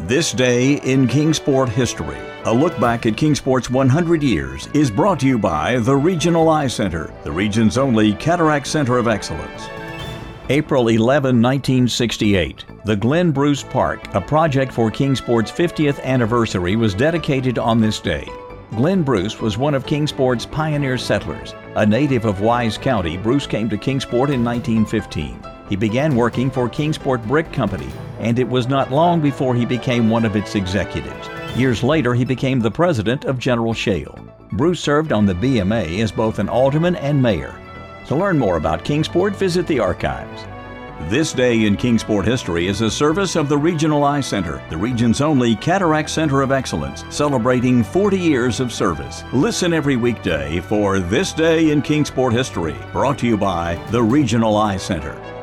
This Day in Kingsport History. A look back at Kingsport's 100 years is brought to you by the Regional Eye Center, the region's only cataract center of excellence. April 11, 1968. The Glenn Bruce Park, a project for Kingsport's 50th anniversary, was dedicated on this day. Glenn Bruce was one of Kingsport's pioneer settlers. A native of Wise County, Bruce came to Kingsport in 1915. He began working for Kingsport Brick Company, and it was not long before he became one of its executives. Years later, he became the president of General Shale. Bruce served on the BMA as both an alderman and mayor. To learn more about Kingsport, visit the archives. This Day in Kingsport History is a service of the Regional Eye Center, the region's only cataract center of excellence, celebrating 40 years of service. Listen every weekday for This Day in Kingsport History, brought to you by the Regional Eye Center.